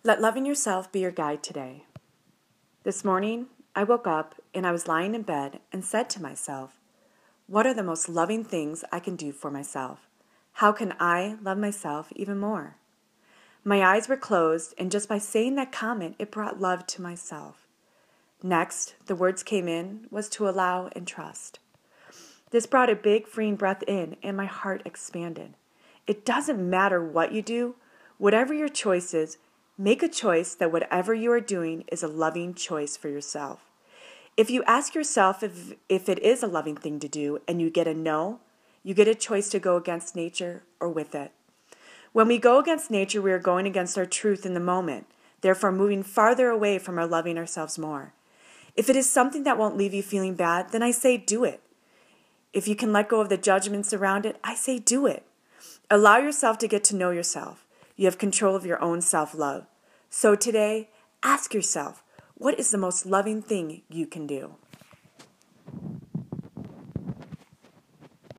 Let loving yourself be your guide today. This morning, I woke up and I was lying in bed and said to myself, what are the most loving things I can do for myself? How can I love myself even more? My eyes were closed, and just by saying that comment, it brought love to myself. Next, the words came in was to allow and trust. This brought a big freeing breath in, and my heart expanded. It doesn't matter what you do, whatever your choice is, make a choice that whatever you are doing is a loving choice for yourself. If you ask yourself if it is a loving thing to do and you get a no, you get a choice to go against nature or with it. When we go against nature, we are going against our truth in the moment, therefore moving farther away from our loving ourselves more. If it is something that won't leave you feeling bad, then I say do it. If you can let go of the judgments around it, I say do it. Allow yourself to get to know yourself. You have control of your own self-love. So today, ask yourself, what is the most loving thing you can do?